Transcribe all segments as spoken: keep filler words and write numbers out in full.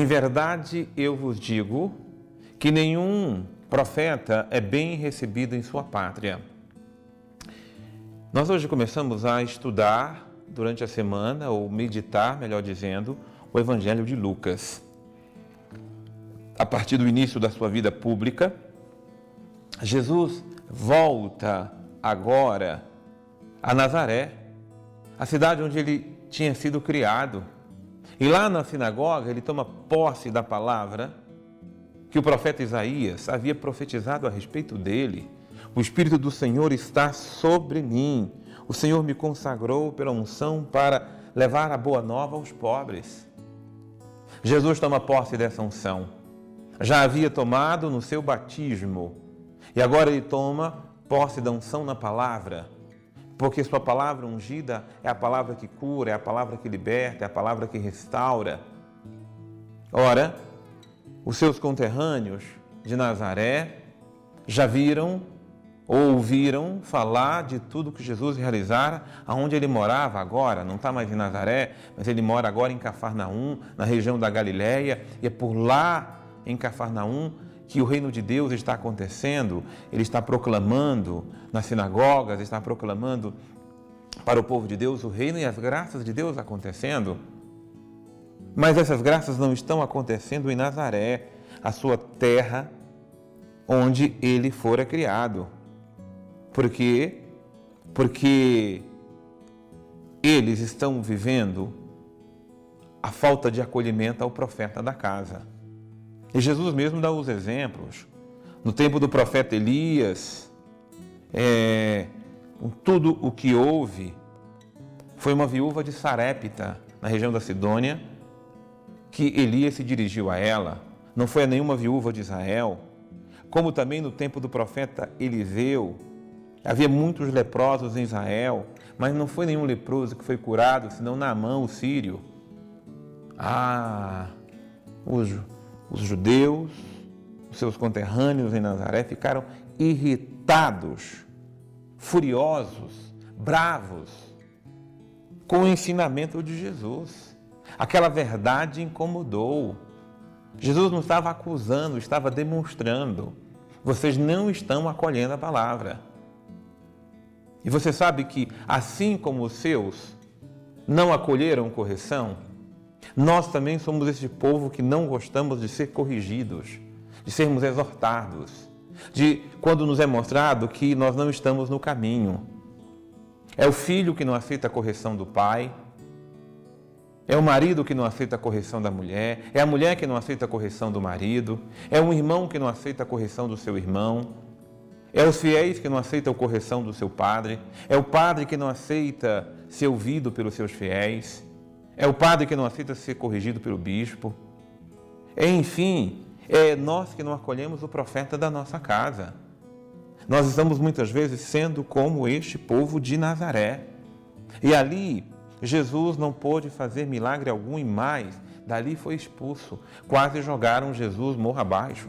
Em verdade eu vos digo que nenhum profeta é bem recebido em sua pátria. Nós hoje começamos a estudar durante a semana, ou meditar, melhor dizendo, o Evangelho de Lucas. A partir do início da sua vida pública, Jesus volta agora a Nazaré, a cidade onde ele tinha sido criado. E lá na sinagoga ele toma posse da palavra que o profeta Isaías havia profetizado a respeito dele. O Espírito do Senhor está sobre mim. O Senhor me consagrou pela unção para levar a boa nova aos pobres. Jesus toma posse dessa unção. Já havia tomado no seu batismo. E agora ele toma posse da unção na palavra. Porque sua palavra ungida é a palavra que cura, é a palavra que liberta, é a palavra que restaura. Ora, os seus conterrâneos de Nazaré já viram ou ouviram falar de tudo que Jesus realizara, aonde ele morava agora. Não está mais em Nazaré, mas ele mora agora em Cafarnaum, na região da Galileia, e é por lá, em Cafarnaum, que o reino de Deus está acontecendo. Ele está proclamando nas sinagogas, está proclamando para o povo de Deus o reino e as graças de Deus acontecendo. Mas essas graças não estão acontecendo em Nazaré, a sua terra onde ele fora criado. Por quê? Porque eles estão vivendo a falta de acolhimento ao profeta da casa. E Jesus mesmo dá os exemplos. No tempo do profeta Elias, é, tudo o que houve foi uma viúva de Sarepta, na região da Sidônia, que Elias se dirigiu a ela. Não foi a nenhuma viúva de Israel. Como também no tempo do profeta Eliseu, havia muitos leprosos em Israel, mas não foi nenhum leproso que foi curado, senão Naamã, o sírio. Ah, os, os judeus, os seus conterrâneos em Nazaré, ficaram irritados, furiosos, bravos, com o ensinamento de Jesus. Aquela verdade incomodou. Jesus não estava acusando, estava demonstrando. Vocês não estão acolhendo a palavra. E você sabe que, assim como os seus não acolheram correção, nós também somos esse povo que não gostamos de ser corrigidos, de sermos exortados, de quando nos é mostrado que nós não estamos no caminho. É o filho que não aceita a correção do pai, é o marido que não aceita a correção da mulher, é a mulher que não aceita a correção do marido, é um irmão que não aceita a correção do seu irmão, é os fiéis que não aceitam a correção do seu padre, é o padre que não aceita ser ouvido pelos seus fiéis, é o padre que não aceita ser corrigido pelo bispo. É, enfim, é nós que não acolhemos o profeta da nossa casa. Nós estamos muitas vezes sendo como este povo de Nazaré. E ali, Jesus não pôde fazer milagre algum e mais, dali foi expulso. Quase jogaram Jesus morro abaixo.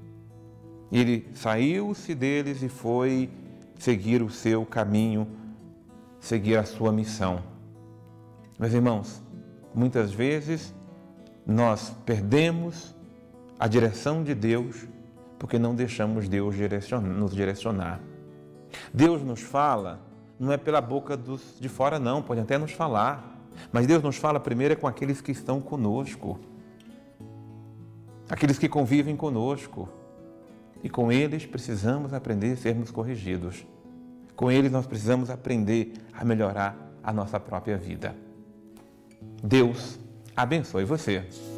Ele saiu-se deles e foi seguir o seu caminho, seguir a sua missão. Meus irmãos, muitas vezes nós perdemos a direção de Deus porque não deixamos Deus nos direcionar. Deus nos fala, não é pela boca dos de fora não, pode até nos falar, mas Deus nos fala primeiro é com aqueles que estão conosco, aqueles que convivem conosco. E com eles precisamos aprender a sermos corrigidos. Com eles nós precisamos aprender a melhorar a nossa própria vida. Deus abençoe você.